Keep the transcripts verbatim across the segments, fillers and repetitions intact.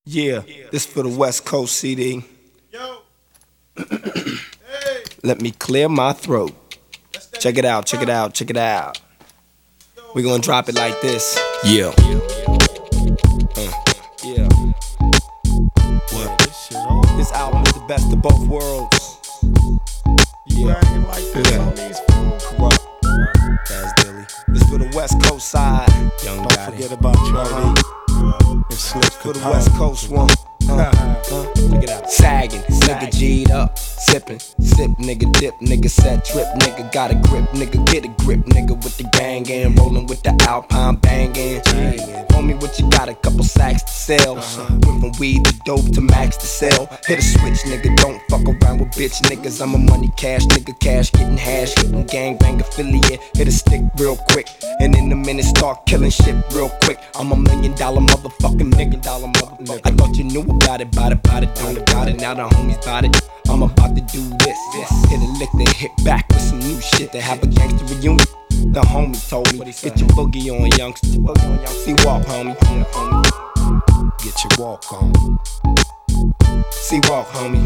Yeah, this for the West Coast C D. Yo. Hey. Let me clear my throat. Check it out, check it out, check it out. We gonna drop it like this. Yeah. Uh, yeah. What? This album is the best of both worlds. Yeah. Yeah. Corrupt. That's Dilly. This for the West Coast side. Young Don't Gotti. Forget about Charlie. And Slip for the West Coast one. Uh, uh, check it out. Sagging, nigga G'd up, sippin', sip, nigga dip, nigga set trip, nigga got a grip, nigga get a grip, nigga with the gang and rollin' with the Alpine bangin'. Homie, what you got? A couple sacks to sell. Uh-huh. Went from weed to dope to max to sell. Hit a switch, nigga, don't fuck around with bitch niggas. I'm a money cash nigga, cash getting hash, hitting gang bang affiliate. Hit a stick real quick, and in a minute start killing shit real quick. I'm a million dollar motherfucking nigga, dollar motherfucker. I thought you knew about it, about it, about it, don't about it. Now the homies about it. I'm about to do this, this. Hit a lick, then hit back with some new shit to have a gangster reunion. The homie told me, get your boogie on, youngster. See walk, homie. Get your walk on. See walk, homie.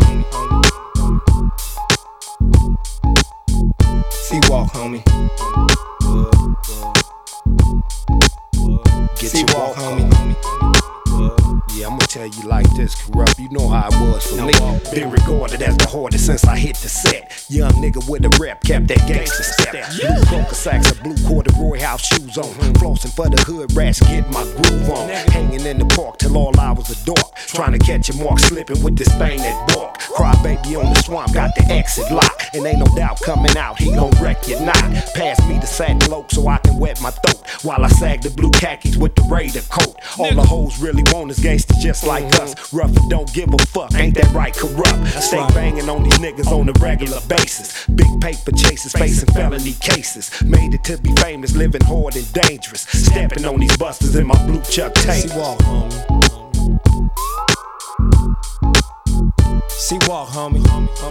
See walk, homie. Get See your walk, walk homie. on. Yeah, I'ma tell you like this, Corrupt. You know how it was for me. Been regarded as the hardest since I hit the set. Young nigga with a rep, kept that gangster step. Blue coca sacks and blue corduroy house shoes on. Flossing for the hood rats, get my groove on. Hanging in the park till all hours of dark. Trying to catch a mark, slipping with this thing that bark. Cry baby on the swamp, got the exit lock. And ain't no doubt coming out, he gon' wreck your knot. Pass me the satin loke so I can wet my throat. While I sag the blue khakis with the Raider coat. All the hoes really want is gangsters just like us. Rough and don't give a fuck, ain't that right, Corrupt? Stay banging on these niggas on a regular basis. Big paper chases, facing felony cases. Made it to be famous, living hard and dangerous. Stepping on these busters in my blue Chuck tape. See walk, homie. See walk, homie.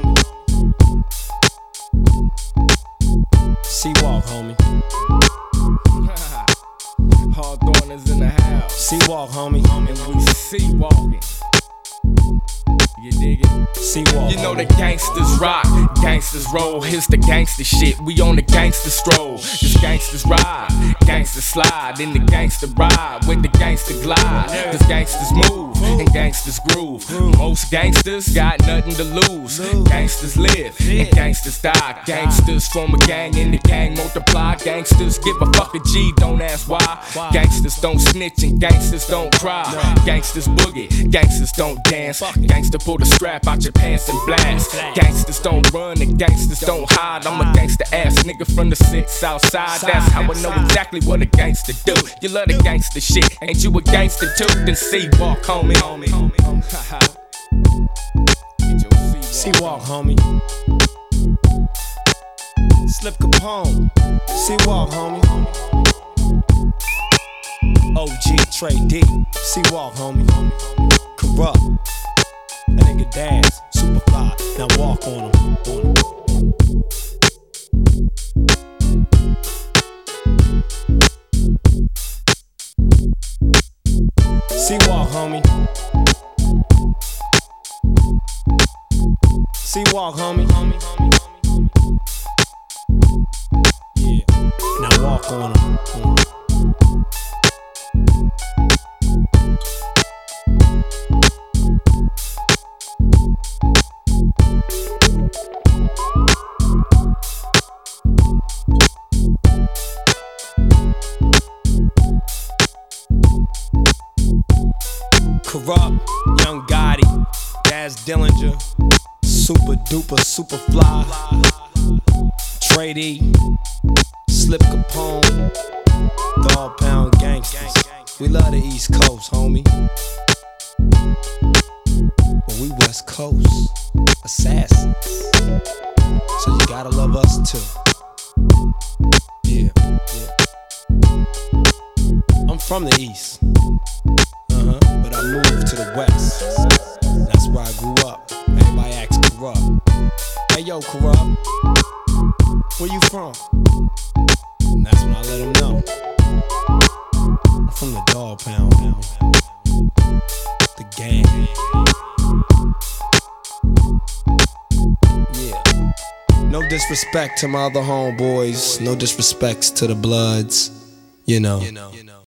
See walk, homie. Hawthorne is in the house. See walk, homie. And we see walking. You dig it? See walk. You know the gangsters rock, gangsters roll. Here's the gangster shit. We on the gangster stroll. Just gangsters ride, gangsters slide, in the gangster ride with the gangster glide. Cause gangsters move and gangsters groove. Most gangsters got nothing to lose. Gangsters live and gangsters die. Gangsters form a gang and the gang multiply. Gangsters give a fuck a G, don't ask why. Gangsters don't snitch and gangsters don't cry. Gangsters boogie, gangsters don't dance. Gangster pull the strap out your pants and blast. Gangsters don't run and gangsters don't hide. I'm a gangster ass nigga from the six south side. That's how I know exactly what a gangster do. You love the gangster shit, ain't you a gangster too? Then see walk, homie. See walk, homie. Slip Capone. See walk, homie. O G Trey D. See walk, homie. Corrupt. That nigga dance, super fly. Now walk on him. On him. See walk, homie. See walk, homie. Yeah. Now walk on him. On him. Corrupt, Young Gotti, Daz Dillinger, super duper, super fly, Trey D, Slip Capone, Dog Pound Gangsters. We love the East Coast, homie. But we West Coast assassins. So you gotta love us too. Yeah, yeah. I'm from the East. Uh-huh, but I moved to the West. That's where I grew up. Everybody acts Corrupt. Hey yo, Corrupt, where you from? And that's when I let them know. I'm from the Dog Pound, the gang. No disrespect to my other homeboys, no disrespects to the Bloods, you know.